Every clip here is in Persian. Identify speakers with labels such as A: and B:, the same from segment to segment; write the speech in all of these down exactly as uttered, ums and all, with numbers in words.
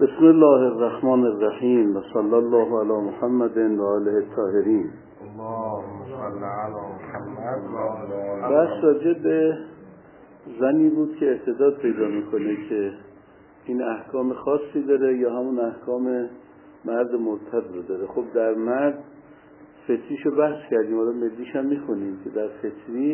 A: بسم الله الرحمن الرحیم و صلی الله علی محمد و آله الطاهرین.
B: اللهم صل علی محمد و آله.
A: بحث راجع به زنی بود که ارتداد پیدا میکنه که این احکام خاصی داره یا همون احکام مرد مرتد رو داره. خب در مرد فتریشو بحث کردیم، حالا ملیش هم میخونیم که در فتری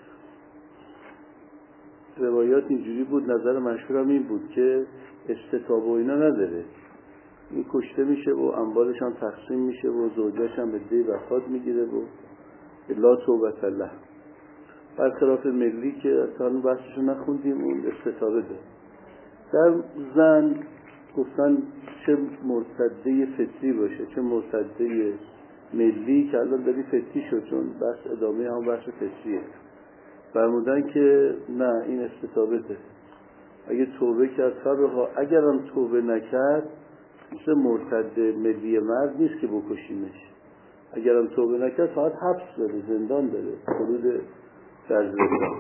A: روایات اینجوری بود، نظر مشهورم این بود که استتاب و اینا نداره، این کشته میشه و اموالش هم تقسیم میشه و زوجاش هم به دی وفات میگیره و لا توبت له. برخلاف ملی که اصلا بحثشو نخوندیم، اون استتابه ده. در زن گفتن چه مرتده فطری باشه چه مرتده ملی، که الان داری فطری شد چون بحث ادامه هم بحث فطریه. فرمودن که نه، این استتابه ده. اگه توبه کرد فرها، اگر هم توبه نکرد مثل مرتد ملی مرد نیست که بکشیمش. اگر هم توبه نکرد فقط حبس داره، زندان داره، خلود در زندان.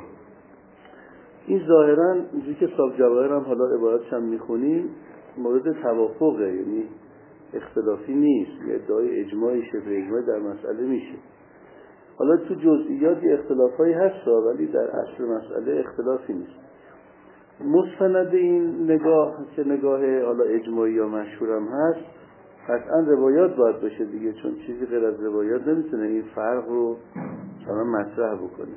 A: این ظاهرا اینجوری که صاحب جواهر هم حالا عبارتش هم میخونیم مورد توافقه، یعنی اختلافی نیست، یه ادعای اجماعی شبه اجماعی در مسئله میشه. حالا تو جزئیاتی اختلافایی هست ولی در اصل مسئله اختلافی نیست. مستند این نگاه که نگاه حالا اجماعی یا مشهورم هست، قطعا روایات باید باشه دیگه، چون چیزی غیر از روایات نمیتونه این فرق رو مثلا مطرح بکنه.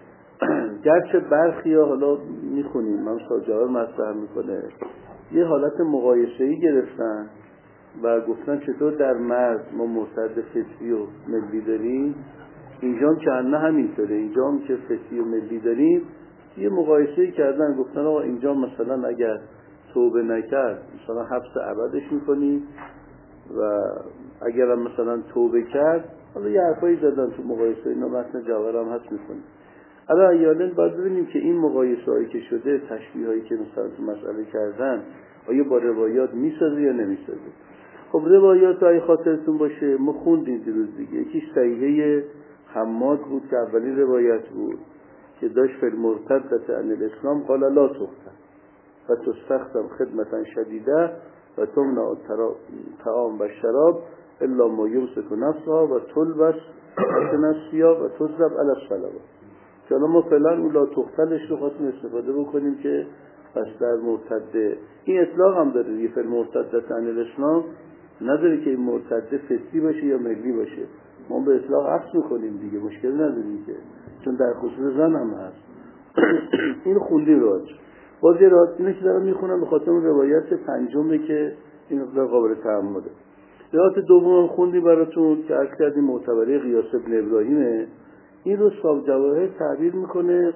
A: گرچه برخی ها حالا میخونیم من ساجار مطرح میکنه یه حالت مقایسه‌ای گرفتن و گفتن چطور در مرد ما مرتد فطری و ملی داریم، اینجا هم که نه همینطوره، اینجا هم که فطری و ملی داریم. یه مقایسه‌ای کردن، گفتن آقا اینجا مثلا اگر توبه نکرد مثلا حبس ابدش میکنی و اگر هم مثلا توبه کرد، حالا یه حرفایی زدن تو مقایسه، اینا متن جواهر هم هست میکنی. حالا ایالن باید ببینیم که این مقایسه هایی که شده، تشبیه هایی که مثلا تو مسئله کردن، آیا با روایات میسازه یا نمیسازه. خب روایات هایی خاطرتون باشه ما خوندیم دیروز دیگه، یکی صحیحه حماد بود که اولین روایت بود که داشت فی المرتدة عن الاسلام قال لا تقتل و تستخدم خدمتا شدیده و تمنع طعام و شراب الا ما یمسک نفسها و تلبس نفسها و تضرب علی الصلوات. که الان ما فعلا اون لا تقتلش رو خواستیم استفاده بکنیم که پس در مرتده این اطلاق هم داره دیگه، فی المرتدة عن الاسلام نداره که این مرتده فطری باشه یا ملی باشه، ما به اطلاق عکس میکنیم دیگه، مشکل نداریم که، چون در خصوص زن هم هست. این خوندی راج باز یه راج اینه که دارم میخونم به خاطر روایت پنجمه که این مقدار قابل تأمله. روایت دوم خوندی براتون که عرض کردیم معتبره قیاس ابن ابراهیمه. این رو صاحب جواهر تعبیر میکنه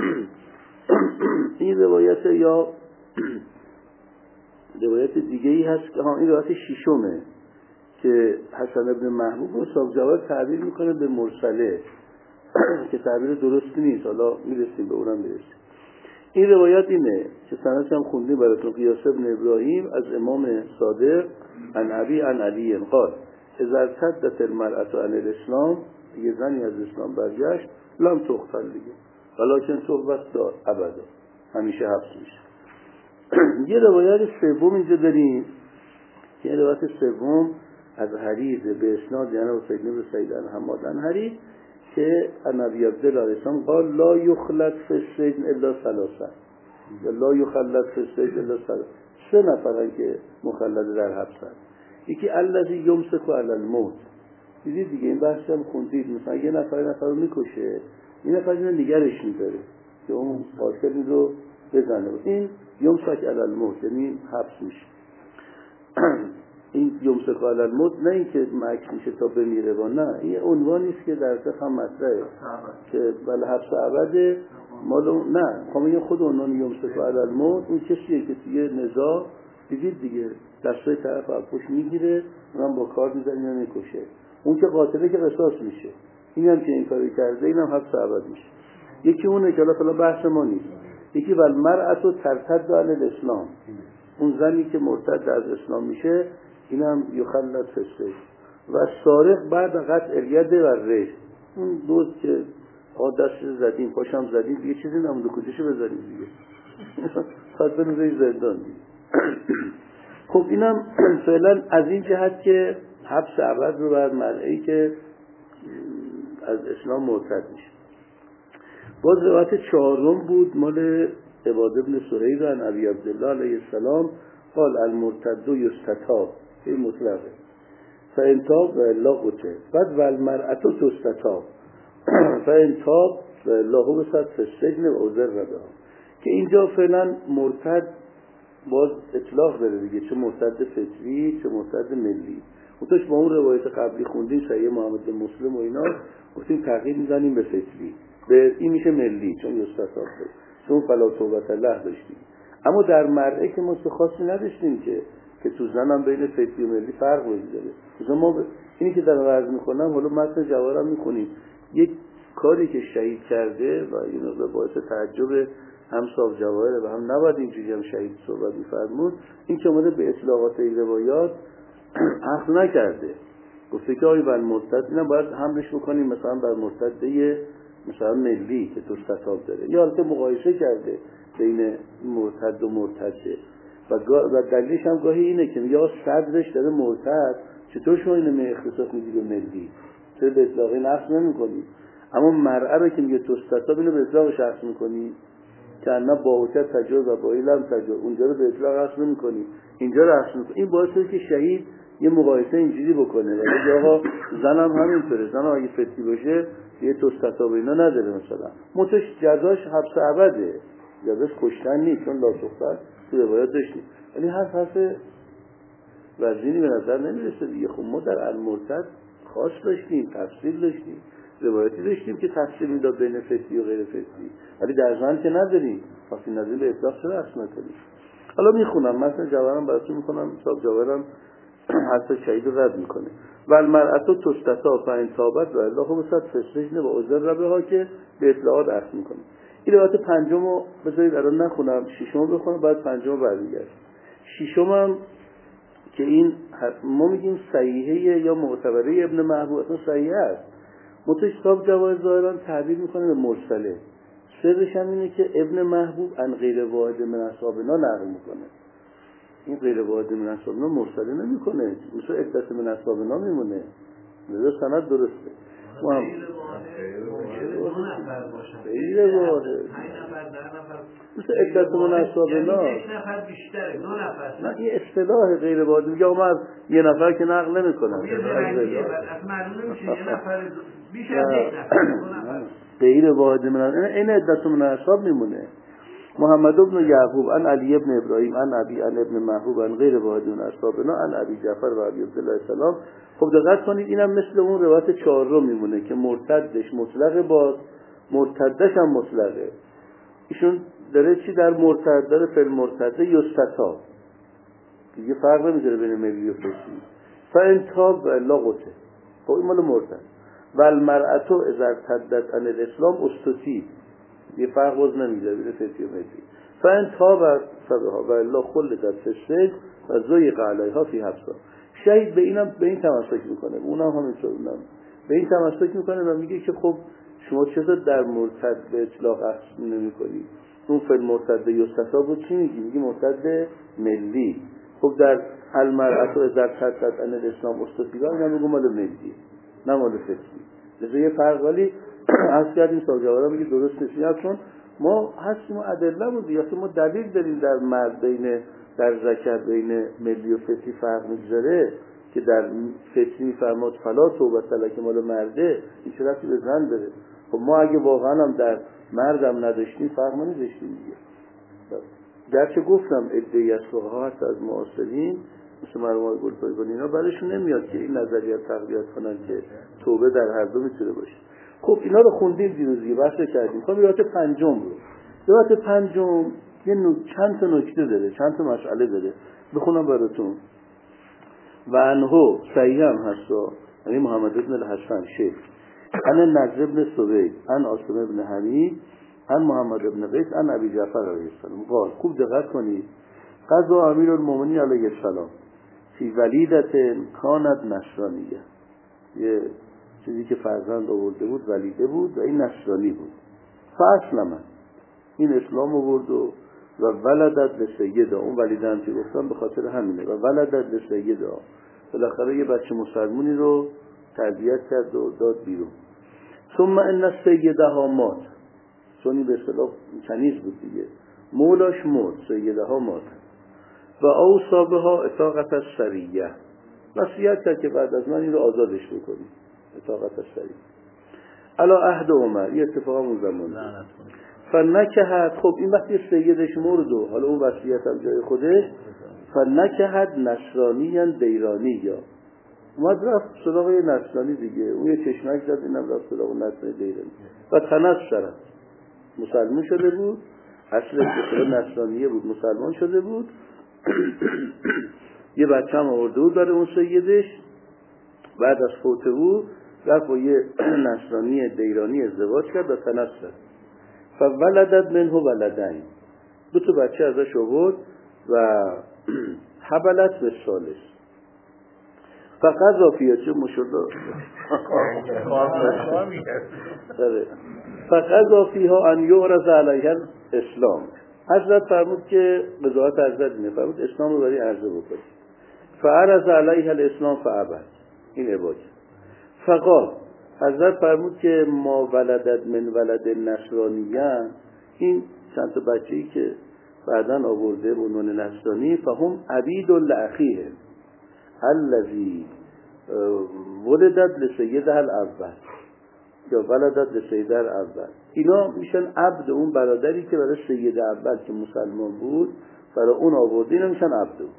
A: این روایت یا روایت دیگه ای هست که ها این روایت شیشمه که حسن ابن محبوب رو صاحب جواهر تعبیر میکنه به مرسله که تعبیر درستی نیست، حالا میرسیم به اونم میرسیم. این روایت اینه که سندش هم خوندیم براتون، قیاس ابن ابراهیم از امام صادق عن ابی عن علی قال اذا ارتدت المرأة عن الاسلام، یه زنی از اسلام برگشت لم تقتل دیگه ولکن تهبط دار ابدا، همیشه حبس میشه. یه روایت سوم اینجا داریم که این روایت سوم از حریز به اسناد یعنی سید بن سعید حماد عن حریز که نبی عبدالله علیه السلام قال لا یخلد فی السجن الا ثلاثه، لا یخلد فی السجن الا ثلاثه، سه نفرن که مخلد در حبس هست. یکی الذی یمسک علی الموت، دیدید دیگه این بحث هم خوندید، مثلا یه نفر نفر رو میکشه، این نفر اینو نگرش میداره که اون قاتل رو بزنه، این یمسک علی الموت یعنی حبس میشه. این یمسک علی الموت نه این که مکس میشه تا بمیره و نه، این عنوانی است که در فقه هم مطرحه که بله حبس ابد مالو نه، خب خود عنوان یمسک علی الموت اون کسیه که توی نزاع دیدید دیگه دستای طرف از پشت میگیره، اونم با کار میزنه یا میکشه، اون که قاتله که قصاص میشه، این هم که این کاری کرده اینم حبس ابد میشه. یکی اونه که حالا بحث ما نیست. یکی والمرأة ترتد عن الاسلام، اون زنی که مرتد از اسلام میشه اینم یخلد فی السجن. و سارق بعد قطع الید و ریش، اون دوست که دستش زدیم پاشم زدیم دیگه چیزی نمونده کجاشو بزنیم دیگه، خواهد بنوزه زندان دیگه. خب اینم فعلا از این جهت که حبس ابد رو بر مرئی که از اسلام مرتد میشه. باز روایت چهارم بود مال عباد بن سهیل عن ابی عبدالله علیه السلام قال المرتد یستتاب، این مطلقه فان تاب و الا قتل، بعد والمرأة تستتاب فان تاب و الا حبست فی السجن و عذر بها، که اینجا فعلا مرتد باز اطلاق داره دیگه، چه مرتد فطری چه مرتد ملی. متوش با اون روایت قبلی خوندیم صحیح محمد بن مسلم و اینا، گفتیم تغییر میزنیم به فطری، به این میشه ملی چون یستتاب بود، چون فلا توبة له داشتیم. اما در مرئه که ما خاصی نداشتیم که که تو زنم بین فطری و ملی فرق وجود داره. مثلا ما ب... اینی که در عرض میکنم، حالا متن جواهرم میخونیم، یک کاری که شهید کرده و اینو به باعث تعجب هم صاحب جواهر و هم نباید اینجوری هم شهید صحبت می‌فرمود، این که اومده به اطلاقات این روایات عقد نکرده، گفته که آقای بر مرتد اینم باید حملش بکنیم مثلا بر مرتده مثلا ملی که تو ستاب داره، یا البته مقایسه کرده بین مرتد و مرتده و, و دلیلش هم گاهی اینه که میگه صدرش داره مرتد، چطور شما اینو می اختصاص میدید به ملی، چرا به اطلاقی نقص نمی‌کنید؟ اما مرعه رو که میگه تو ستاب اینو به اطلاق شخص می‌کنی که انا باوچت تجاوز و بایلم تجاوز، اونجا رو به اطلاق رسم نمی‌کنی، اینجا رو رسم می‌کنی. این باعث شده که شهید یه مقایسه اینجوری بکنه و بگه آقا زنم همینطوره، زن اگه فتی باشه یه توستتا اینا نداره، مثلا متش جزاش حبس ابده، جزاش کشتن نیست چون لا تختن تو روایات داشتیم، ولی هر حرف وزینی به نظر نمیرسه دیگه. خب ما در المرتد خاص داشتیم، تفصیل داشتیم، روایتی داشتیم که تفصیل میداد بین فتی و غیر فتی، ولی در زن که نداریم، وقتی نظر به اطلاق چرا اصلا نکنیم. حالا میخونم مثلا جواهرم براتون میکنم، حساب جواهرم حتی شهید رو رد میکنه. والمرأة تستتاب فإن تابت و الا حبست فی السجن و عذر بها، که به اطلاقات اصل میکنه. این روایت پنجم رو بذارید الان نخونم، ششم رو بخونم بعد پنجم رو برمیگردم. ششم هم که این ما میگیم صحیحه یا معتبره ابن محبوب، اصلا صحیحه است، متشتاب جواز ظاهران تعبیر میکنه به مرسله. سرش هم اینه که ابن محبوب ان غیر واحد من اصحابنا نقل میکنه، این غیر واحد من اصحابنا مرسله نمیکنه، مثل عدت من اصحابنا میمونه، لذا سند درسته. ما هم غیر واحد مثل عدت من اصحابنا، نه این اصطلاح غیر واحد میگه ما از یه نفر که نقل نمیکنه،
B: بیش از یک نفر
A: غیر واحد من این عدت من اصحاب میمونه. محمد ابن یعقوب ان علی ابن ابراهیم ان ابی ان ابن محبوب ان غیر واحد من اصحابنا ان ابی جعفر و ابی عبدالله السلام. خب دقت کنید اینم مثل اون روایت چهارم میمونه که مرتدش مطلق باز، مرتدش هم مطلقه. ایشون داره چی در مرتد داره؟ فل مرتده یستتاب، دیگه فرق نمیذاره بین ملی و فطری. فان تاب و الا قتل، خب این مال مرتد. والمرأة اذا ارتدت عن الاسلام استتیب، یه فرق باز نمیذاره بین فطری و ملی. فان تاب فبها و الا خلدت فی السجن و ضیق علیها فی حبسها. شهید به اینم به این تمسک میکنه، اونم همینطور، اونم به این تمسک میکنه و میگه که خب شما چطور در مرتد به اطلاق اصل نمی‌کنی؟ اون فل مرتد یستتاب رو چی میگی؟ میگی مرتد ملی. خب در المرأة اذا ارتدت عن الاسلام استتیبا، اینا میگم مال ملی نه مال فطری. لذا یه فرق، ولی از کردیم ساجوارا میگه درست نیست، چون ما هستیم و ادله بود یا ما دلیل داریم در مرد بین در زکات بین ملی و فطری فرق میگذاره که در فطری فرماد فلا توبه لک مال مرده، این چه ربطی به زن داره؟ خب ما اگه واقعا هم در مردم نداشتیم فرق نمیذاشتیم دیگه. گرچه گفتم ادعای از فقها هست از معاصرین مثل مرحوم گلپایگانی اینا براشون نمیاد که این نظریه تقویت کنن که توبه در هر دو میتونه باشه. خب اینا رو خوندیم دیروز دیگه، بحث کردیم. خب روایت پنجم رو روایت پنجم یه نو... چند تا نکته داره، چند تا مسئله داره، بخونم براتون. و انهو صحیح هم هست، یعنی محمد بن الحسن شیخ ان نضر بن سوید ان عاصم بن حمید ان محمد بن قیس ان ابی جعفر علیه السلام قال. خوب دقت کنید. قضا امیر المؤمنین علیه السلام فی ولیدت کانت نصرانیه، یه چیزی که فرزند آورده بود ولیده بود و این نصرانی بود. فاسلم، این اسلام آورد و و ولدت لسیدها، اون ولیدن که گفتم به خاطر همینه، و ولدت لسیدها، بالاخره یه بچه مسلمونی رو تربیت کرد و داد بیرون. ثم ان السیدها مات، چون به اصطلاح کنیز بود دیگه، مولاش مرد، سیدها مات. و اوصا بها اطاقت السریه، وصیت کرد که بعد از من این رو آزادش بکنی، اطاقت السریه علی عهد عمر، یه اتفاق اون زمان فنکهت. خب این وقتی سیدش مرد و حالا اون وصیت هم جای خودش، فنکهت نصرانیان دیرانی، یا اومد رفت سراغ یه نصرانی دیگه، اون یه چشمک زد، اینم رفت سراغ نصرانی دیرانی و تنصر، مسلمان شده بود، اصلش به نصرانیه بود، مسلمان شده بود. یه بچه هم آورده بود برای اون سیدش، بعد از فوت او رفت با یه نصرانی دیرانی ازدواج کرد و تنصر. فولدت منه ولدین، دو تا بچه ازش آورد و حبلت به ثالث فقط فیها، چه مشهده فقط فیها ان یعرض علیها الاسلام. حضرت فرمود که قضاوت حضرت اینه، فرمود اسلام رو برای عرضه بکنید. فعرض علیها الاسلام فابت، این عبادت. فقال حضرت فرمود که ما ولدت من ولد نصرانیان، این چند تا بچه‌ای که بعداً آورده به عنوان نصرانی، فهم عبید لاخیه الذی ولدت لسیدها الاول یا ولدت لسیدها الاول، اینا میشن عبد اون برادری که برای سید اول که مسلمان بود برای اون آورده، اینا میشن عبد اون.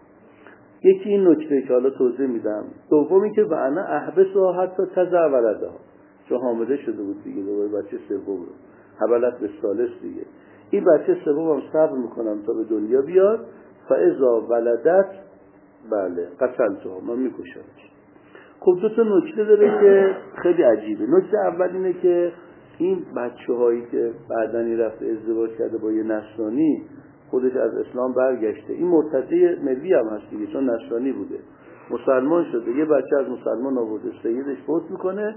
A: یکی این نکته که حالا توضیح میدم. دومی که وانا احبسها حتی تضع ولدها، چون حامله شده بود دیگه، دوباره بچه سوم رو حبلت به ثالث دیگه، این بچه سوم هم صبر میکنم تا به دنیا بیاد، فاذا ولدت بله قتلتها، من میکشمش. خب دو تا نکته داره که خیلی عجیبه. نکته اول اینه که این بچه هایی که بعدنی رفت ازدواج کرده با یه نصرانی، خودش از اسلام برگشته، این مرتده ملی هم هست دیگه، چون نصرانی بوده، مسلمان شده، یه بچه از مسلمان آورده، سیدش فوت میکنه،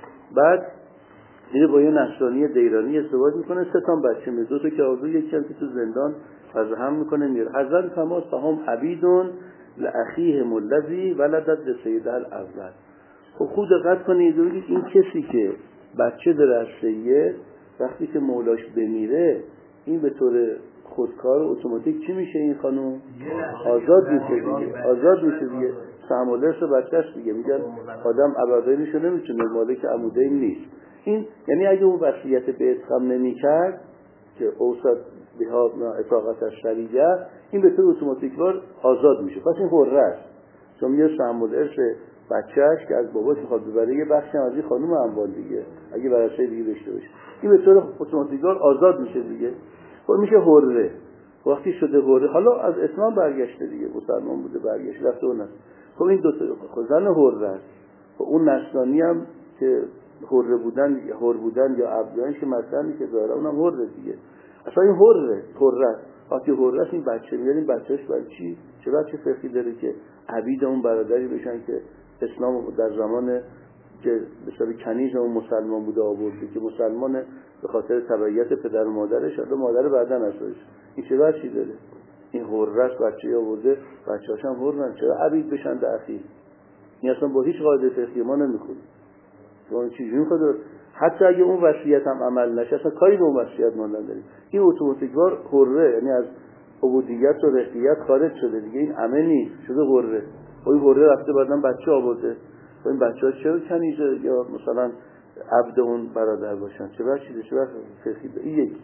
A: بعد میره با یه نصرانی دیرانی ازدواج میکنه، سه تا بچه میره، دو تا که آورده، یکی هم که تو زندان از هم میکنه میره. حضرت فرمود فهم عبیدون لاخیهم الذی ولدت لسیدها الاول. خب خود دقت کنید ببینید این کسی که بچه داره از سید، وقتی که مولاش بمیره، این به طور خودکار و اتوماتیک چی میشه؟ این خانم آزاد میشه دیگه، آزاد میشه دیگه، سهم و لرس بچه‌ش دیگه. میگن آدم ابدیشو نمیتونه، مالک عمودین نیست. این یعنی اگه اون وصیت به اتخام نمی‌کرد که اوصد بها اطاقت الشریعه، این به طور اتوماتیکوار آزاد میشه، پس این حره است، چون میاد سهم و لرس بچه‌ش که از باباش میخواد ببره، یه بخشی از این خانم اموال دیگه اگه ورثه دیگه داشته باشه، این به طور اتوماتیکوار آزاد میشه دیگه، خب میشه حره. وقتی شده حره، حالا از اسلام برگشته دیگه، مسلمان بوده برگشت رفته اون است، خب این دو تا زن حره است. خب اون نصرانی هم که حره بودن یا حر بودن یا عبدان که مثلا که داره، اونم حره دیگه، اصلا این حره حره وقتی حره است، این بچه میاریم بچه‌اش برای چی؟ چه بچه فقهی داره که عبید اون برادری بشن که اسلام در زمان که به شکل کنیز اون مسلمان بوده آورده، که مسلمانه به خاطر تبعیت پدر و مادرش، حالا مادر بعدن اساسش، این چه بچه‌ای داره؟ این حره است، بچه‌ای آورده، بچه‌هاش هم حرن، چرا عبید بشن در اخیر؟ این اصلا با هیچ قاعده فقهی ما نمیخونه. اون چیزی میخواد، حتی اگه اون وصیت هم عمل نشه، اصلا کاری به اون وصیت ما نداریم. این اتوماتیکوار حره، یعنی از عبودیت و رقیت خارج شده دیگه، این عمل نیست، شده حره. این حره رفته بعدن بچه آورده، و این بچه‌ها چه کنیزه یا مثلا عبد اون برادر باشن، چه بچه‌ای چه فقهی. این یک.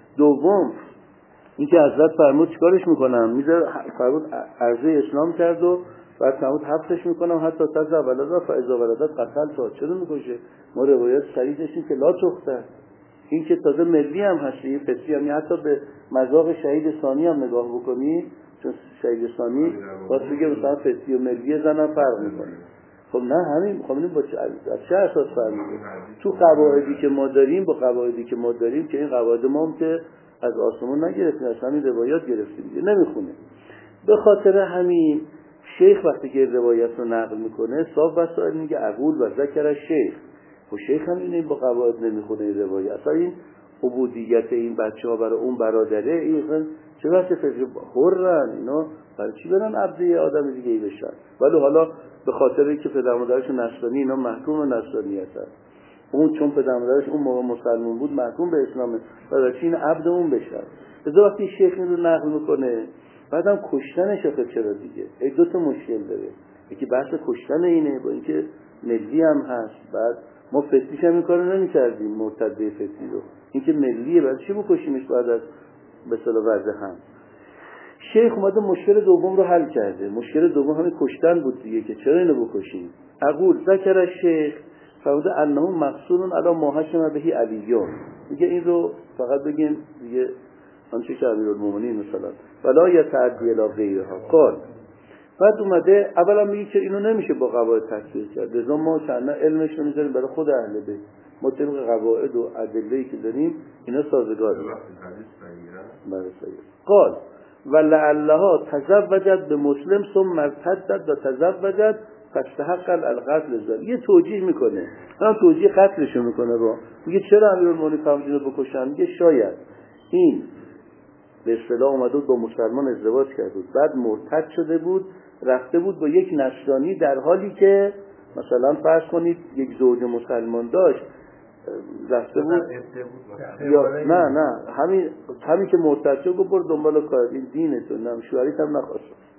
A: دوم اینکه حضرت فرمود چیکارش میکنم؟ میذاره فرمود عرضه اسلام کرد و بعد فرمود حبسش میکنم حتی تزا ولدا فاذا ولدت قتل تا چرا میکشه؟ ما روایت صحیح داشتیم که لا تخته، این که تازه ملی هم هست، این فطری هم، حتی به مذاق شهید ثانی هم نگاه بکنی، چون شهید ثانی واسه میگه مثلا فطری و ملی زنم فرق میکنه. خب نه همین، خب این با چه چه اساس فرق میکنه؟ تو قواعدی که ما داریم با قواعدی که ما داریم که این قواعد ما هم که از آسمون نگرفتیم، از همین روایات گرفتیم دیگه، نمیخونه. به خاطر همین شیخ وقتی که روایت رو نقل میکنه صاحب وسائل میگه اقول و ذکر شیخ، و شیخ هم اینه با قواعد نمیخونه این روایت. اصلا این عبودیت این بچه ها برای اون برادره، این چه وقت فکر حرن اینا برای چی برن عبد یه آدم دیگه ای بشن؟ ولی حالا به خاطر که پدر مادرشون نصرانی اینا محکوم به نصرانیت هست. اون چون پدر مادرش اون موقع مسلمان بود محکوم به اسلامه و این عبد اون بشن. از وقتی شیخ این رو نقل میکنه بعدم کشتنش آخه چرا دیگه؟ ای دو تا مشکل داره. یکی بحث کشتن اینه با اینکه ملی هم هست. بعد ما فتیش هم این کارو نمی‌کردیم مرتد فتی رو. اینکه ملیه بعد چی بکشیمش بعد از به اصطلاح وضع هم. شیخ اومده مشکل دوم رو حل کرده. مشکل دوم همین کشتن بود دیگه که چرا اینو بکشیم. اقول ذکر الشیخ فوض انه مقصود علی ما حکم بهی علیون. میگه این رو فقط بگیم دیگه آنچه که امیرالمومنین مثلا ولا یتعدی الی غیرها قال. بعد اومده اولا میگه که اینو نمیشه با قواعد تکفیر کرد. لذا ما چند علمش رو میذاریم برای خود اهل بیت. ما طبق قواعد و ادله‌ای که داریم اینا سازگاره. بله صحیح. قال ولعلها تزوجت به مسلم ثم ارتدت و تزوجت فاستحق القتل زل. یه توجیه میکنه. اون توجیه قتلشو میکنه با. میگه چرا امیرالمومنین فرمودن رو بکشن؟ میگه شاید این به اصطلاح اومده بود با مسلمان ازدواج کرده بود بعد مرتد شده بود رفته بود با یک نصرانی در حالی که مثلا فرض کنید یک زوج مسلمان داشت رفته بود یا نه نه همین همین که مرتد شد گفت برو دنبال کار این دینتون نم شوهریت هم نخواست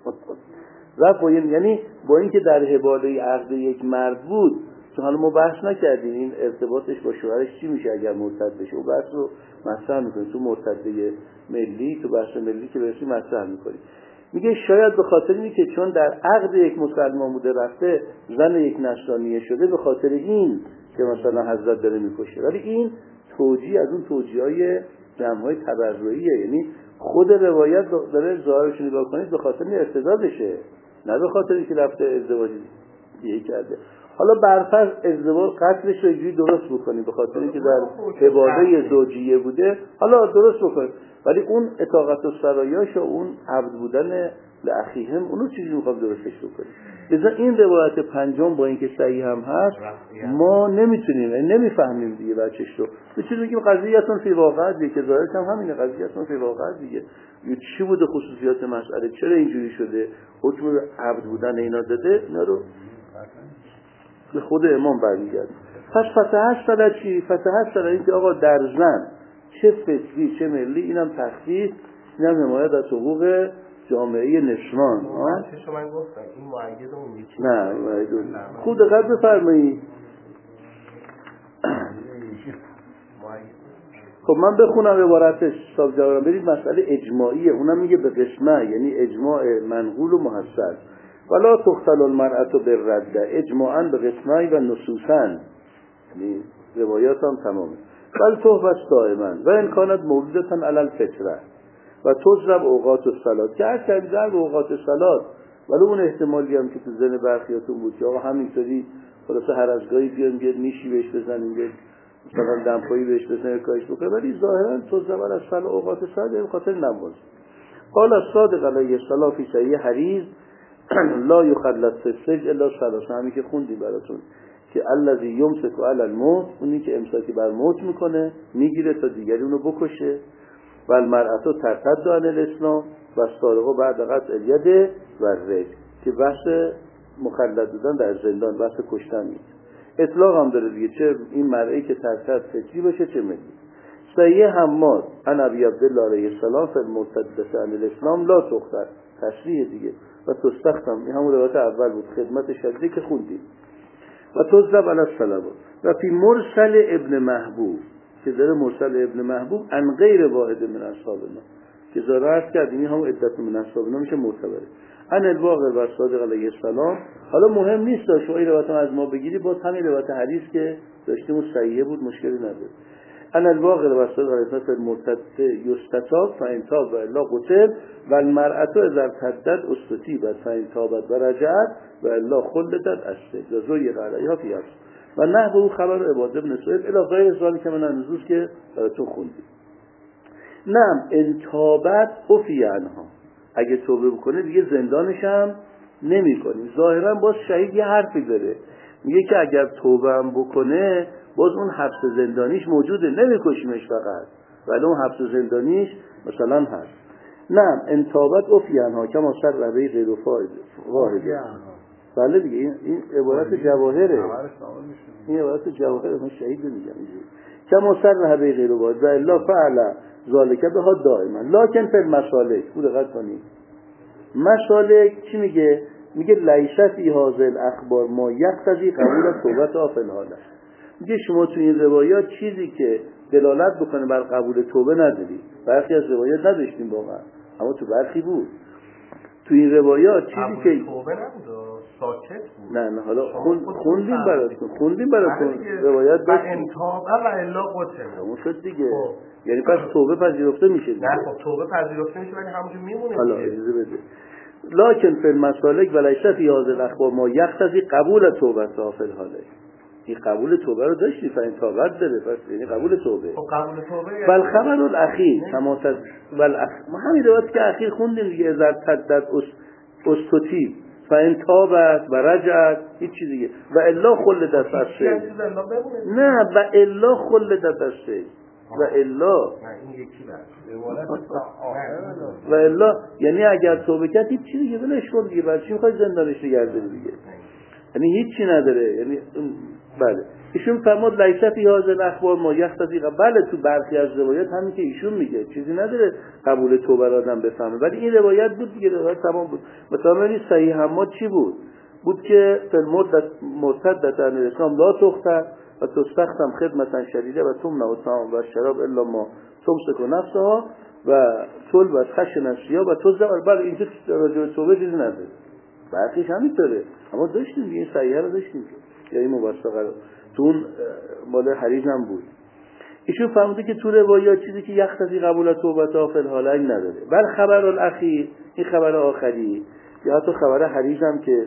A: رفت با این یعنی با اینکه در حواله عقد یک مرد بود چون حالا ما بحث نکردیم این ارتباطش با شوهرش چی میشه اگر مرتد بشه و بحث رو مطرح میکنیم تو مرتده ملی تو بحث ملی که برسیم مطرح میکنیم. میگه شاید به خاطر اینه که چون در عقد یک مسلمان بوده رفته زن یک نصرانیه شده به خاطر این که مثلا حضرت داره میکشه. ولی این توجیه از اون توجیه‌های جمع‌های تبرعیه یعنی خود روایت داره ظاهرش نگاه کنید به خاطر این ارتدادشه نه به خاطر اینکه رفته ازدواج دیگه کرده. حالا برفرض ازدواج قتلش رو اینجوری درست بکنیم به خاطر اینکه در عباده زوجیه بوده حالا درست بکنیم ولی اون اطاعت و سرایاش و اون عبد بودن لاخیهم اونو چیزی میخوام درستش بکنیم. لذا این روایت پنجم با اینکه صحیح هم هست ما نمیتونیم نمیفهمیم دیگه بچش رو میتونیم بگیم قضیه‌تون فی واقع دیگه که ظاهرش هم همینه قضیه‌تون فی واقع دیگه چی بوده خصوصیات مسئله چرا اینجوری شده حکم عبد بودن اینا داده اینا رو به خود امام برمیگرد. پس فتحش سر چی؟ فتحش سر این که آقا در زن چه فطری چه ملی اینم تخصیص اینم حمایت از حقوق جامعه نسوان.
B: چه من گفتم این مؤید اون یکی
A: نه مؤید اون خود دقت بفرمایید. خب من بخونم عبارتش حساب جوارم برید مسئله اجماعیه اونم میگه به قسمه یعنی اجماع منقول و محصل ولا تقتل المرأة بالرد اجماعاً به قسمه و نصوصاً یعنی روایات هم تمامه بل تحبس دائما و ان کانت مولودتاً علی الفطره و تضرب اوقات الصلاة که هر کردی در اوقات صلات ولی اون احتمالی هم که تو ذهن برخیاتون بود که آقا همینطوری خلاصه هر از گاهی بیان بیاد نیشی بهش بزنیم بیاد مثلا دمپایی بهش بزنیم کارش بکنه ولی ظاهراً تضرب علی الصلاة اوقات صلاة به خاطر نماز. قال الصادق علیه السلام فی صحیح حدیث لا یخلص فی السجن الا ثلاث همین که خوندیم براتون که الذی یمسک علی الموت اونی که امساکی بر موت میکنه میگیره تا دیگری اونو بکشه و المرأة ترتد عن الاسلام و السارق بعد قطع الید و الرجل که بحث مخلد بودن در زندان بحث کشتن نیست. اطلاق هم داره دیگه چه این مرئی که ترتد فکری باشه چه ملی. صحیح حماد عن ابی عبدالله علیه السلام فی المرتد عن الاسلام لا تقتل تصریح دیگه و تستخدم این همون روایت اول بود خدمت شدیده که خوندیم و تضرب علی الصلوات و فی مرسل ابن محبوب که داره مرسل ابن محبوب ان غیر واحد من اصحابنا که ضرورت کردیم این همون عدت من اصحابنا میشه معتبره ان الواقع و صادق علیه السلام. حالا مهم نیست داشت این روایت از ما بگیری باز همین روایت حدیث که داشتیم صحیحه بود مشکلی نداره. ان الواقع و صادق علیه السلام مرتد یستتاب فان تاب و الا قتل و المرأة اذا ارتدت استتیبت فان تابت و رجعت و الا خلدت اسد و زوی علیها فی اصل و نحو او خبر عباد ابن سعید الی غیر ذلک که من امروز که براتون خوندیم. نعم انتابت افی عنها اگه توبه بکنه دیگه زندانش هم نمی کنیم. ظاهرا باز شهید یه حرفی داره میگه که اگر توبه هم بکنه باز اون حبس زندانیش موجوده نمی کشیمش فقط ولی اون حبس زندانیش مثلا هست. نه انتابت افیانها کما سر ربه غیر و فاید واحد. بله دیگه این, این عبارت جواهره، این عبارت جواهره، من شهید میگم اینجوری کما سر ربه غیر و واحد و الا فعلا ذالکه به ها دائما لکن فی المسالک. بود دقت کنید مسالک چی میگه؟ میگه لیست فی هذه الاخبار ما یقتضی قبول توبت آفل حاله. میگه شما تو این روایات چیزی که دلالت بکنه بر قبول توبه نداری. برخی از روایات نداشتیم واقعا، اما تو برخی بود. تو این روایات چیزی که
B: توبه نبود، ساکت بود.
A: نه نه حالا خون خوندیم براتون خوندیم براتون روایات داشتیم.
B: انتابه و الا قتل.
A: اون شد دیگه. یعنی پس توبه پذیرفته میشه دیگه.
B: نه خب توبه پذیرفته میشه ولی همونجوری میمونه دیگه.
A: حالا اجازه بده. لکن فی المسالک و لیس فی هذه الاخبار ما یقتضی قبول توبه آفل حاله. این قبول توبه رو داشتی فین تابت داره، پس یعنی قبول توبه.
B: خب قبول توبه
A: بل خبر الاخیر کما تد بل اخ... ما همین روایت که اخیر خوندیم دیگه ازر تدد استوتی فین تابت و رجعت هیچ چیز دیگه و الا خلدت السیل. نه و الا خلدت السیل و الا
B: این یکی
A: و الا یعنی اگر توبه کرد هیچ چیزی دیگه ولش کن دیگه، برای چی می‌خوای زندانش نگه داری دیگه؟ یعنی هیچی نداره. یعنی بله ایشون فرمود لیس فی هذه الاخبار ما یقتضی. بله تو برخی از روایات همین که ایشون میگه چیزی نداره قبول توبه را آدم بفهمه، ولی این روایت بود دیگه، روایت تمام بود. مثلا صحیح حماد چی بود؟ بود که فی المدت مرتدت عن الاسلام لا تختر و تستخدم خدمتا شدیده و تمنع الطعام و شراب الا ما تمسک نفسها و طلب و خش نفسیا و تزدر. بله اینجا راجع به توبه چیزی نداره، برخیش همینطوره، اما داشتیم دیگه این صحیحه رو داشتیم که یعنی مبسطه رو تو اون مال حریج هم بود. ایشون فهمیده که تو روایات چیزی که یقتضی قبول توبه آفل حالین نداره. بل خبر الاخیر، این خبر آخری یا حتی خبر حریج هم که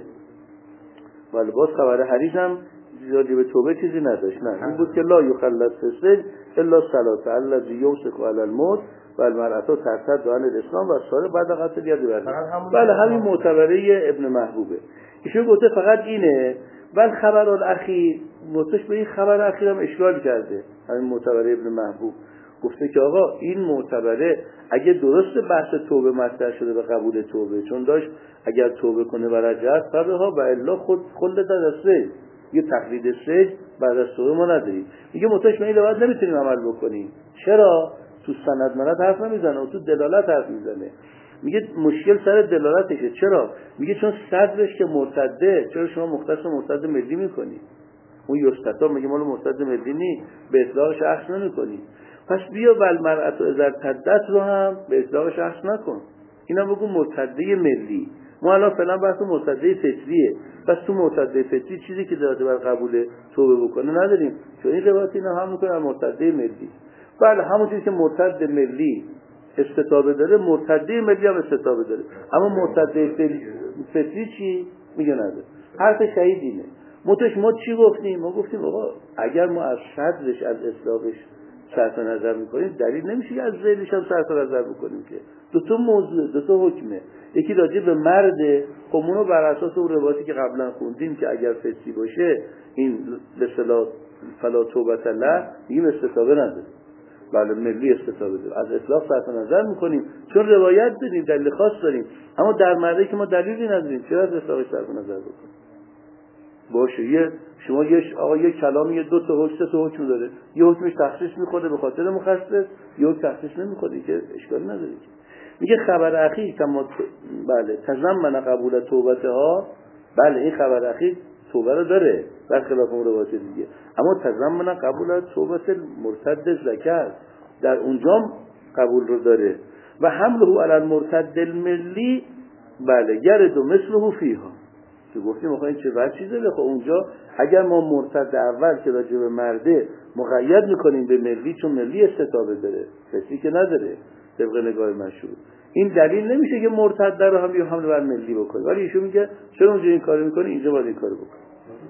A: ولی باز خبر حریج هم راجع به توبه چیزی نداشت. نه این بود که لا یخلد فسد الا ثلاثه الذی یمسک علی الموت و المرأة ترتد عن الاسلام و ساره بعد قتل ید برد. بله همین معتبره ابن محبوبه. ایشون گفته فقط اینه. بل خبر الاخیر متش به این خبر اخیر هم اشکال کرده. همین معتبره ابن محبوب گفته که آقا این معتبره اگه درست بحث توبه مطرح شده به قبول توبه، چون داشت اگر توبه کنه و رجعت فبها و الا خود خلد دسته یه تقلید سج بعد از توبه ما نداریم. میگه متش به این روایت نمیتونیم عمل بکنیم. چرا؟ تو سند مرد حرف نمیزنه و تو دلالت حرف میزنه. میگه مشکل سر دلالتشه. چرا؟ میگه چون صدرش که مرتده، چرا شما مختص مرتد ملی میکنی؟ اون یستتا میگه مال مرتد ملی نی، به اطلاق شخص نمیکنی. پس بیا ول مرأت اذا تدت رو هم به اطلاق شخص نکن، اینا بگو مرتده ملی. ما الان فعلا بحث مرتده فطریه. پس تو مرتده فطری چیزی که داده بر قبول توبه بکنه نداریم، چون این روایت اینا هم میکنه مرتده ملی. بله همون چیزی که مرتد ملی استتابه داره، مرتده ملی هم استتابه داره، اما مرتده فطری چی؟ میگه نداره. حرف شهید اینه. متش ما چی گفتیم؟ ما گفتیم آقا اگر ما از صدرش از اطلاقش صرف نظر میکنیم دلیل نمیشه که از ذیلش هم صرف نظر بکنیم که دو تا موضوع، دو تا حکمه. یکی راجع به مرده، خب اونو بر اساس اون روایتی که قبلا خوندیم که اگر فطری باشه این به اصطلاح فلا توبه له میگیم استتابه نداره. بله ملی استتابه داره، از اطلاق صرف نظر میکنیم چون روایت داریم، دلیل خاص داریم. اما در مرده که ما دلیلی نداریم چرا از اطلاقش صرف نظر بکنیم؟ باشه یه شما یه آقا یه کلامی یه دو تا حکم سه تا حکم داره، یه حکمش تخصیص میخوره به خاطر مخصص، یه حکم تخصیص نمیخوره که اشکالی نداره که. میگه خبر اخیر که ما بله تضمن قبول توبته ها، بله این خبر اخیر توبه رو داره برخلاف اون روایت دیگه، اما تضمن قبول توبت مرتد زکات در اونجا قبول رو داره و حمله علی المرتد الملی بله گرد و مثله فیها که گفتیم آخه این چه وضع چیزه. خب اونجا اگر ما مرتد اول که راجع به مرده مقید میکنیم به ملی چون ملی استتابه داره فطری که نداره طبق نگاه مشهور، این دلیل نمیشه که مرتد رو هم یه حمله بر ملی بکنه. ولی ایشون میگه چرا اونجا این کارو میکنه اینجا باید این کارو بکنه.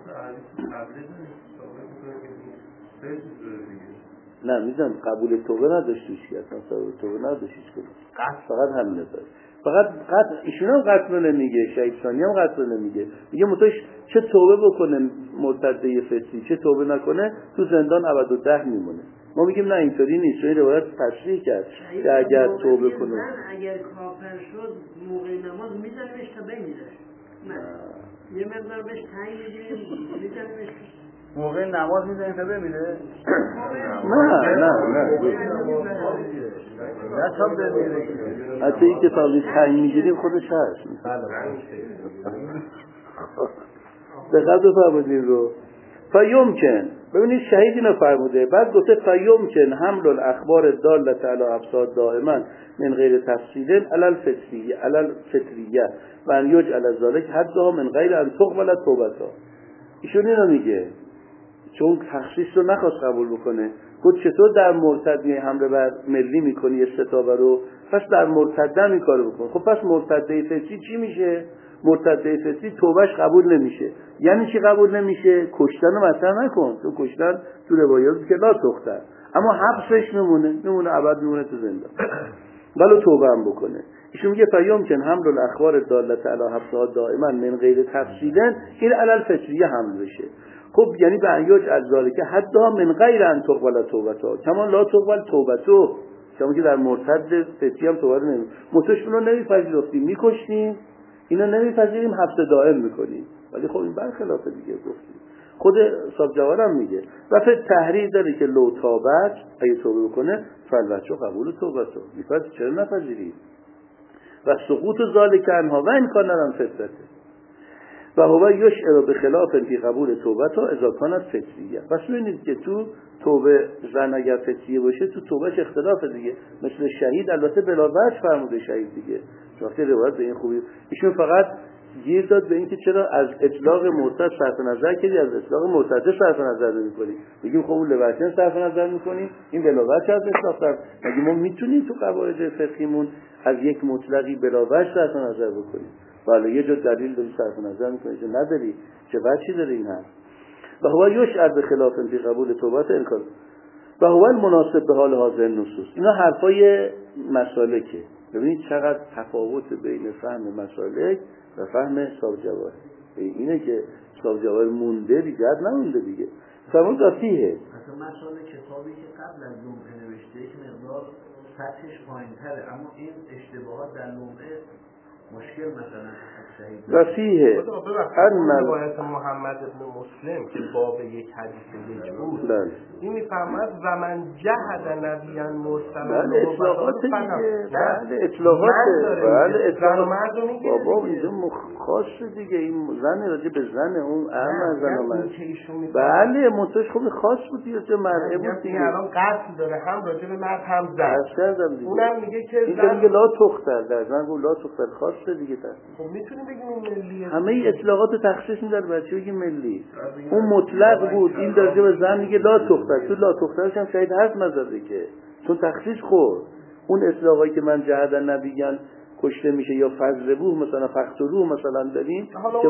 A: نه میدونم قبول توبه نداشتیش که اصلا قبول توبه نداشتیش که فقط همین داره. فقط قطع ایشون هم قطع نمیگه، شهید ثانی هم قطع نمیگه، میگه متوش چه توبه بکنه مرتده فطری چه توبه نکنه تو زندان ابد و ده میمونه. ما میگیم نه اینطوری نیست، این روایت تصریح کرد که اگر توبه کنه
C: اگر کافر شد موقع نماز میزنیمش تا بمیره. نه یه مقدار بهش تعیین میدیم میزنیمش
D: موقع نماز میزنیم تا بمیره؟
A: نه نه نه
D: نه تا بمیره.
A: حتی این که تا تعیین میگیریم خودش هست. دقت بفرمایید رو فیمکن، ببینید شهید اینو فرموده، بعد گفته فیمکن حمل الاخبار الدالة علی افساد دائما من غیر تفصیل علی الفطریه علی الفطریه و ان یجعل ذلک حدها من غیر ان تقبل توبتها. ایشون اینو میگه چون تخصیص رو نخواست قبول بکنه. گفت چطور در مرتد می حمله بر ملی میکنی استتابه رو، پس در مرتد هم این کارو بکن. خب پس مرتده فطری چی میشه؟ مرتده فطری توبهش قبول نمیشه. یعنی چی قبول نمیشه؟ کشتن رو مطرح نکن، تو کشتن تو روایات که لا تختن، اما حبسش میمونه میمونه ابد میمونه تو زندان، ولی توبه هم بکنه. ایشون میگه فیمکن حمل الاخبار الدالة علی حبسها دائما من غیر تفصیل این علی الفطریه حمل بشه. خب یعنی به انیاج از ذالکه حتی من غیر ان تقبل توبتها کما لا تقبل توبتو، شما که در مرتد فطری هم توبه نمی متشمون رو نمیپذیرفتیم میکشتیم، اینا نمیپذیریم حبس دائم میکنیم، ولی خب این برخلاف دیگه گفتیم. خود صاحب جوار هم میگه و فقط تحریر داره که لو تابت اگه توبه بکنه فالبچه قبول توبتو میفرد چرا نپذیریم و سقوط ذالک عنها و امکان ندارم فطرته و هو یشعر بخلاف فی قبول توبتها اذا کانت فطریه. پس ببینید که تو توبه زن اگر فطریه باشه تو توبهش اختلاف دیگه، مثل شهید البته بلا وجه فرموده شهید دیگه، وقتی روایت به این خوبی ایشون فقط گیر داد به اینکه چرا از اطلاق مرتد صرف نظر کردی، از اطلاق مرتد صرف نظر نمی‌کنی. میگیم خب اون لباسن صرف نظر می‌کنیم، این بلا وجه از اطلاق صرف. مگه ما میتونیم تو قواعد فقهیمون از یک مطلقی بلا وجه صرف نظر بکنیم؟ ولی یه جور دلیل داری صرف نظر می‌کنی که نداری، چه وجهی داره این حرف؟ و هو یشعر به خلاف فی قبول توبت انکار و هو المناسب به حال حاضر نصوص. اینا حرفای مسالکه. ببینید چقدر تفاوت بین فهم مسالک و فهم صاحب جواهر. اینه که صاحب جواهر مونده دیگه نمونده دیگه. فرمود رفیه
C: مثلا مسائل کتابی که قبل از لمعه نوشته یک مقدار سطحش پایین‌تره، اما این اشتباهات در لمعه مشکل مثلا
A: رفیه
B: ان روایت محمد ابن مسلم که باب یک حدیث یک بود این میفهمد و من جهد نبیان مرسلا
A: بله اطلاقات دیگه، بله اطلاقات، بله اطلاقات بابا اینجا خاص دیگه، این زن راجع به زن اون اهم زن من بله منتش خوب خاص بود دیگه، چه مرعه بود دیگه،
B: الان قصد داره هم راجع به مرد هم زن، اونم میگه که
A: زن میگه لا تختر، در زن گفت لا تختر خاصه دیگه.
B: خب میتونیم بگیم ملیه،
A: همه اطلاقات تخصیص میدن بچه بگیم ملی، اون مطلق بود، این درجه به زن میگه لا تختر، تو لا تخترش هم شاید حرف نزده که چون تخصیص خورد. اون اطلاقایی که من جهدن نبیگن کشته میشه یا فضربوه مثلا فقتلوه مثلا داریم که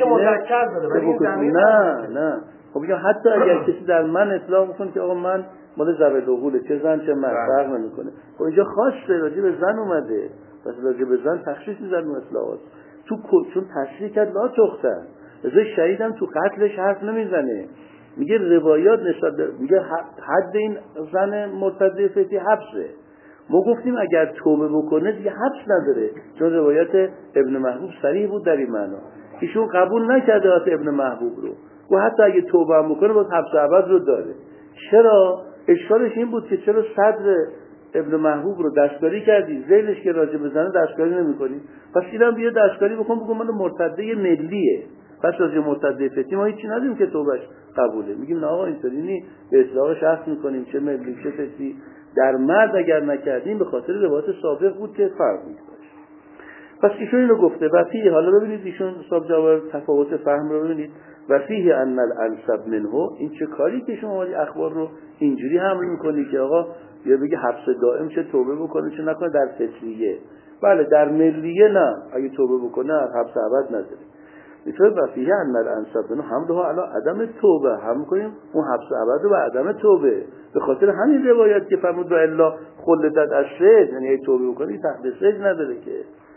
A: بکشینه، نه نه خب بگم حتی اگر کسی در من اطلاق بکن که آقا من مال ذوی العقوله، چه زن چه مرد فرق نمیکنه، خب اینجا خاصه راجع به زن اومده، پس راجع به زن تخصیص میزن اصلاحات تو چون تشریح کرد لا تختر. ازای شهید هم تو قتلش حرف نمیزنه، میگه روایات نسبت میگه حد این زن مرتد فطری حبسه. ما گفتیم اگر توبه بکنه دیگه حبس نداره، چون روایت ابن محبوب صریح بود در این معنا. ایشون قبول نکرده واسه ابن محبوب رو و حتی اگه توبه هم بکنه باز حبس ابد رو داره. چرا؟ اشکالش این بود که چرا صدر ابن محبوب رو دستکاری کردی، ذیلش که راجع بزنه دستکاری نمی‌کنی، پس اینم بیا دستکاری بکن بگو من مرتده ملیه، پس راجع مرتده فطری ما هیچی ندیم که توبهش قبوله. میگیم نه آقا اینطوری نی، به اطلاق شخص می‌کنیم چه ملی چه فطری. در مرد اگر نکردیم به خاطر روایت سابق بود که فرق می‌کنه. پس ایشون اینو گفته و فیه، حالا ببینید ایشون صاحب جواب تفاوت فهم رو ببینید و فیه ان الانسب منه، این چه کاری که شما اخبار رو اینجوری حمل می‌کنی که آقا یا بگه حبس دائم چه توبه بکنه چه نکنه در فطریه، بله در ملیه نه، اگه توبه بکنه حبس ابد نداره. میتونه وفیه ان الانسب منه حملها علی عدم توبه، هم می‌کنیم اون حبس ابد رو به عدم توبه، به خاطر همین روایت که فرمود و الا خلدت از سجن، یعنی توبه بکنی تحت سجن نداره که.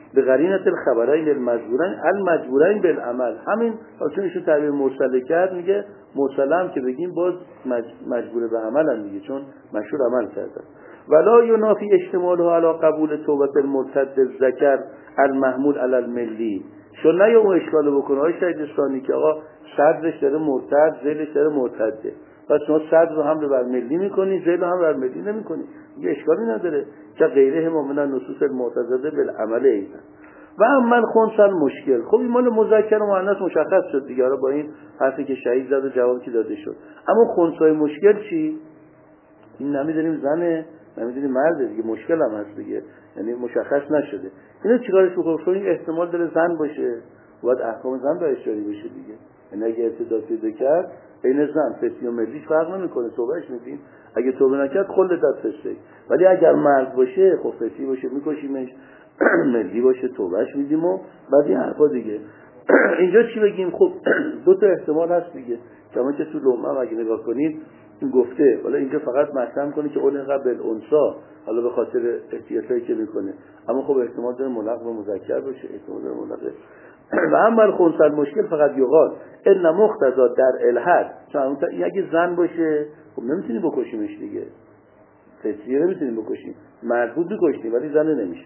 A: به قرینه الخبرین المجبورین المجبورین بالعمل. همین اصلا ایشون تعبیر مرسله کرد، میگه مرسله هم که بگیم باز مجبور به عمل هم میگه، چون مشهور عمل کردن. ولا ینافی احتمالها علی قبول توبه المرتد الذکر المحمول علی الملی. چون نه اون اشکال بکنه های شهیدستانی که آقا صدرش داره مرتد، ذیلش داره مرتده، پس شما صدر رو هم بر ملی میکنی، ذیل هم بر ملی نمیکنی، دیگه اشکالی نداره که غیره هم من نصوص المعتضده بالعمل ایضا. و اما خنث مشکل، خب این مال مذکر و مؤنث مشخص شد دیگه، حالا با این حرفی که شهید زد و جوابی که داده شد. اما خنثای مشکل چی؟ این نمیدونیم زنه، نمیدونیم مرده دیگه، مشکل هم هست دیگه، یعنی مشخص نشده. اینو چیکارش بکنیم؟ این احتمال داره زن باشه، باید احکام زن بهش جاری بشه دیگه. یعنی اگه ارتداد پیدا کرد بین زن فسی و ملی فرق نمیکنه، توبهش میدیم. اگه توبه نکرد خلد دستش. ولی اگر مرد باشه خب فسی باشه میکشیمش، ملی باشه توبهش میدیم و بعد این حرفا دیگه. اینجا چی بگیم؟ خب دو تا احتمال هست دیگه، کما که تو لومه اگه نگاه کنید این گفته، حالا اینجا فقط مطرح کنه که اون قبل انسا، حالا به خاطر احتیاطی که میکنه، اما خب احتمال داره ملغ و مذکر باشه، احتمال داره ملغ. و اما الخنث المشکل فقط یقال ان مقتضا در الحد، چون اگه زن باشه خب نمیتونی بکشیمش دیگه، فسیه نمیتونی بکشیم، مربوط بکشیم ولی زن نمیشه.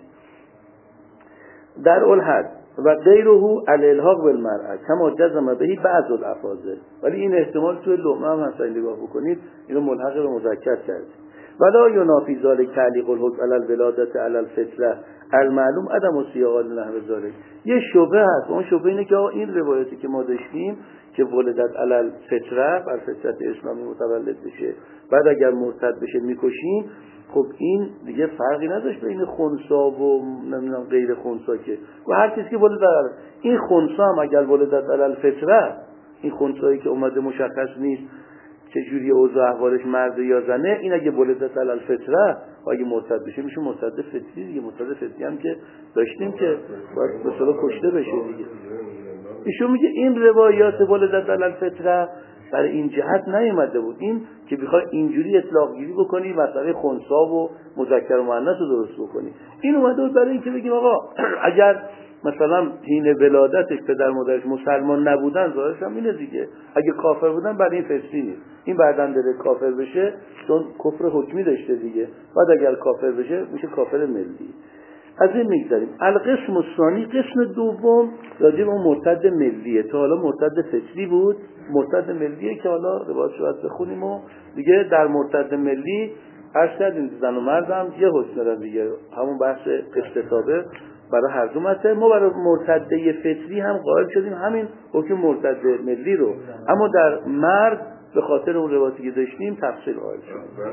A: در الحد و غیره الالحاق بالمرأة کما جزم بهی بعض الافاضل. ولی این احتمال توی لقمه هم هست، نگاه بکنید اینو ملحق به مذکر کرد. ولا ینافی ذلک تعلیق الحکم علی الولادة علی الفطره المعلوم عدم الصیاغه نحو ذلک. یه شبهه هست، اون شبهه اینه که این روایتی که ما داشتیم که ولدت علی الفطره، بر فطرت اسلامی متولد بشه، بعد اگر مرتد بشه میکشیم، خب این دیگه فرقی نداشت بین خنثا و نمیدونم غیر خنثا که، و هر کسی که ولد در این خنثا هم اگر ولدت علی الفطره، این خنثایی که اومده مشخص نیست چه جوری اوضاع احوالش مرد یا زنه، این اگه ولدت علی الفطره و اگه مرتد بشه میشه مرتد فطری دیگه. مرتد فطری هم که داشتیم که باید مثلا کشته بشه دیگه. ایشون میگه این روایات ولدت علی الفطره برای این جهت نیامده بود، این که بخوای اینجوری اطلاق گیری بکنی مسئله خنثا و مذکر و مؤنث رو درست بکنی. این اومده بود برای اینکه بگیم آقا اگر مثلا حین ولادتش پدر مادرش مسلمان نبودن، ظاهرش هم اینه دیگه، اگه کافر بودن برای این فسقی نیست، این بعداً داره کافر بشه چون کفر حکمی داشته دیگه، بعد اگر کافر بشه میشه کافر ملی. از این میگذاریم. القسم الثانی، قسم دوم راجع به اون مرتد ملیه. تا حالا مرتد فطری بود، مرتد ملیه که حالا روایتش رو بخونیم و دیگه در مرتد ملی هر کردیم زن و مرد هم یه حکم دارن دیگه، همون بحث استتابه برای هر دو مطلب. ما برای مرتده فطری هم قائل شدیم همین حکم مرتد ملی رو، اما در مرد به خاطر اون روایتی که داشتیم تفصیل قائل شدیم.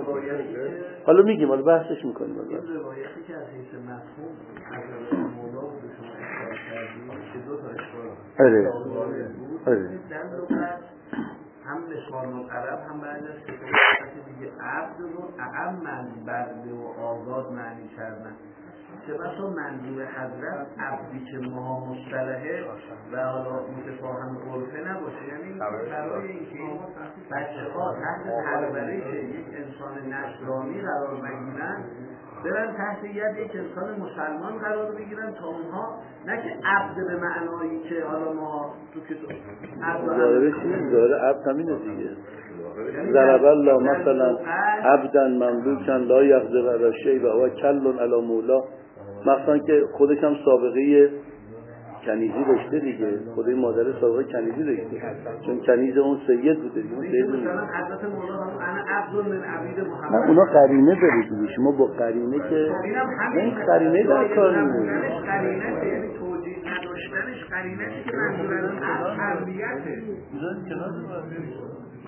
A: حالا میگیم، حالا بحثش میکنیم.
C: این روایتی که از حیث مفهوم از مولا بود به شما اشکال کردیم که دو تا اشکال
A: آره آره
C: در لغت هم اشکال مقرب هم بعد از که دیگه عبد رو اعم برده و آزاد معنی کردن، که بسا منظور حضرت عبدی که ماها مصطلحه و حالا متفاهم عرفه نباشه، یعنی برای اینکه بچه ها تحت پرورش یک انسان نصرانی قرار بگیرن، برن تحت ید یک انسان مسلمان قرار بگیرن، تا اونها نه که عبد به معنایی که حالا ما تو کتاب
A: ظاهرش این ظاهر عبد همینه دیگه. ضرب الله مثلا عبدا مملوکا لا یقدر علی شیء و هو کل علی مولا، مثلا که خودش هم سابقه کنیزی داشته دیگه، خودی مادر سابقه کنیزی داشته، چون کنیز اون سید بوده دیگه. اون سید بوده.
C: مثلا حضرت مولا هم انا عبد من عبید محمد.
A: نه اونا قرینه دارید دیگه، شما با قرینه که این قرینه در کار
C: نیست. قرینه یعنی توجیه نداشتنش، قرینه که منظور از تربیته.